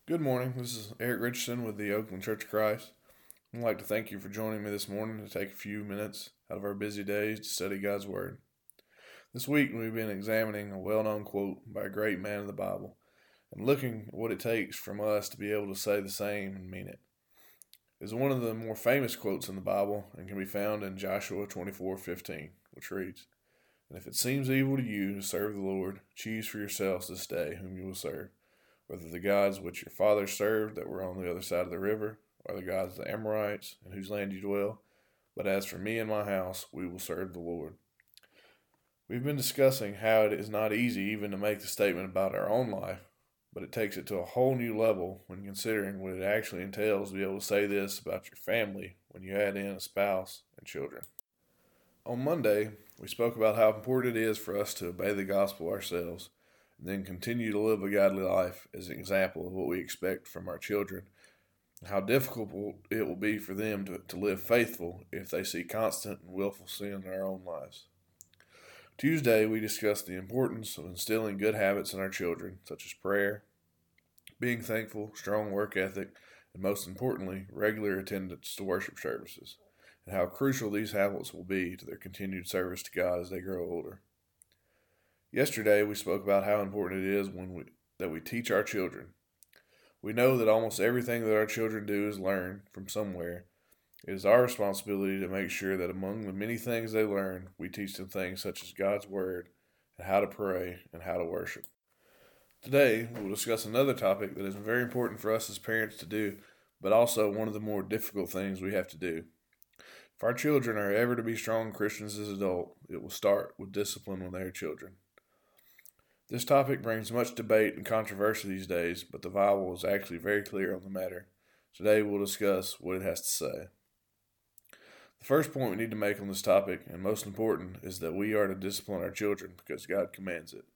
Good morning. This is Eric Richardson with the Oakland Church of Christ. I'd like to thank you for joining me this morning to take a few minutes out of our busy days to study God's Word. This week we've been examining a well-known quote by a great man of the Bible and looking at what it takes from us to be able to say the same and mean it. It is one of the more famous quotes in the Bible and can be found in Joshua 24:15, which reads, "And if it seems evil to you to serve the Lord, choose for yourselves this day whom you will serve, whether the gods which your fathers served that were on the other side of the river, or the gods of the Amorites, in whose land you dwell. But as for me and my house, we will serve the Lord." We've been discussing how it is not easy even to make the statement about our own life, but it takes it to a whole new level when considering what it actually entails to be able to say this about your family when you add in a spouse and children. On Monday, we spoke about how important it is for us to obey the gospel ourselves and then continue to live a godly life as an example of what we expect from our children, and how difficult it will be for them to live faithful if they see constant and willful sin in our own lives. Tuesday, we discussed the importance of instilling good habits in our children, such as prayer, being thankful, strong work ethic, and most importantly, regular attendance to worship services, and how crucial these habits will be to their continued service to God as they grow older. Yesterday, we spoke about how important it is that we teach our children. We know that almost everything that our children do is learn from somewhere. It is our responsibility to make sure that among the many things they learn, we teach them things such as God's Word, and how to pray, and how to worship. Today, we'll discuss another topic that is very important for us as parents to do, but also one of the more difficult things we have to do. If our children are ever to be strong Christians as adults, it will start with discipline when they are children. This topic brings much debate and controversy these days, but the Bible is actually very clear on the matter. Today we'll discuss what it has to say. The first point we need to make on this topic, and most important, is that we are to discipline our children because God commands it.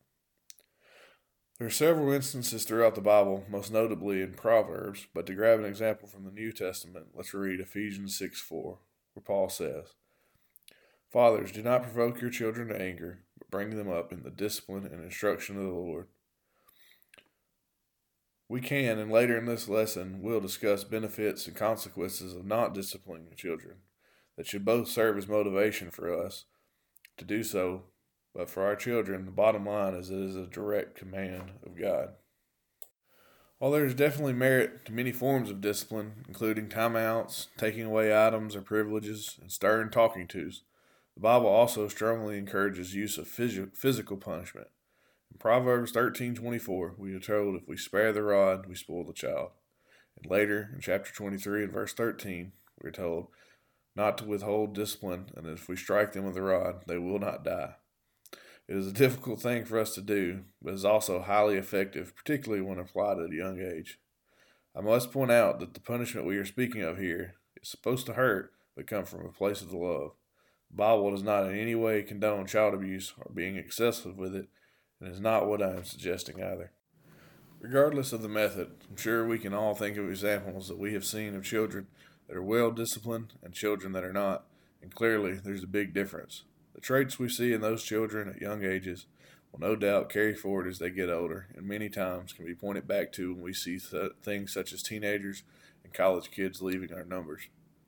There are several instances throughout the Bible, most notably in Proverbs, but to grab an example from the New Testament, let's read Ephesians 6:4, where Paul says, "Fathers, do not provoke your children to anger, but bring them up in the discipline and instruction of the Lord." We can, and later in this lesson, will discuss benefits and consequences of not disciplining children that should both serve as motivation for us to do so, but for our children, the bottom line is it is a direct command of God. While there is definitely merit to many forms of discipline, including timeouts, taking away items or privileges, and stern talking tos, the Bible also strongly encourages use of physical punishment. In Proverbs 13:24, we are told if we spare the rod, we spoil the child. And later, in chapter 23 and verse 13, we are told not to withhold discipline, and if we strike them with the rod, they will not die. It is a difficult thing for us to do, but is also highly effective, particularly when applied at a young age. I must point out that the punishment we are speaking of here is supposed to hurt, but come from a place of love. The Bible does not in any way condone child abuse or being excessive with it, and is not what I am suggesting either. Regardless of the method, I'm sure we can all think of examples that we have seen of children that are well disciplined and children that are not, and clearly there's a big difference. The traits we see in those children at young ages will no doubt carry forward as they get older, and many times can be pointed back to when we see things such as teenagers and college kids leaving our numbers.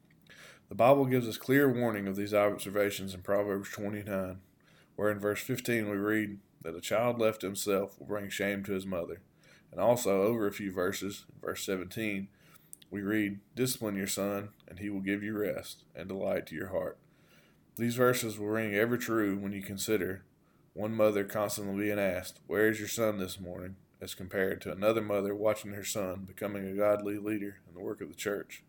The Bible gives us clear warning of these observations in Proverbs 29, where in verse 15 we read that a child left to himself will bring shame to his mother. And also, over a few verses, in verse 17, we read, "Discipline your son, and he will give you rest and delight to your heart." These verses will ring ever true when you consider one mother constantly being asked, "Where is your son this morning?" as compared to another mother watching her son becoming a godly leader in the work of the church.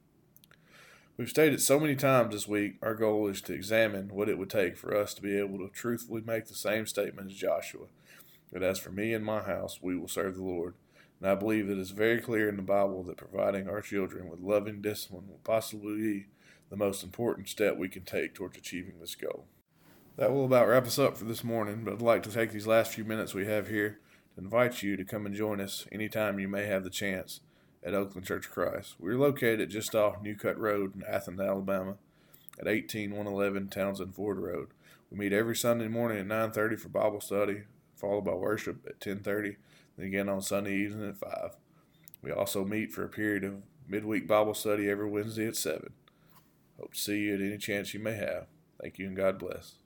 We've stated so many times this week, our goal is to examine what it would take for us to be able to truthfully make the same statement as Joshua, that as for me and my house, we will serve the Lord. And I believe it is very clear in the Bible that providing our children with loving discipline will possibly be the most important step we can take towards achieving this goal. That will about wrap us up for this morning, but I'd like to take these last few minutes we have here to invite you to come and join us anytime you may have the chance at Oakland Church of Christ. We're located just off New Cut Road in Athens, Alabama, at 18111 Townsend Ford Road. We meet every Sunday morning at 9:30 for Bible study, followed by worship at 10:30, then again on Sunday evening at 5. We also meet for a period of midweek Bible study every Wednesday at 7. Hope to see you at any chance you may have. Thank you and God bless.